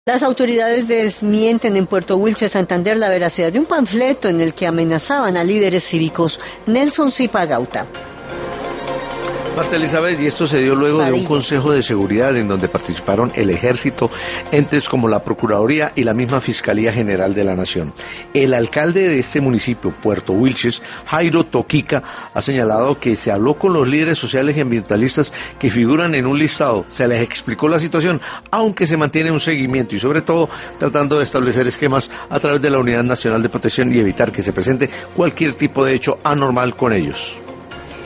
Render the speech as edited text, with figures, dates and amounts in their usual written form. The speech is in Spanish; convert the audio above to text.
Las autoridades desmienten en Puerto Wilches, Santander, la veracidad de un panfleto en el que amenazaban a líderes cívicos. Nelson Zipagauta. Marta Elizabeth, y esto se dio luego de un consejo de seguridad en donde participaron el ejército, entes como la Procuraduría y la misma Fiscalía General de la Nación. El alcalde de este municipio, Puerto Wilches, Jairo Toquica, ha señalado que se habló con los líderes sociales y ambientalistas que figuran en un listado, se les explicó la situación, aunque se mantiene un seguimiento y sobre todo tratando de establecer esquemas a través de la Unidad Nacional de Protección y evitar que se presente cualquier tipo de hecho anormal con ellos.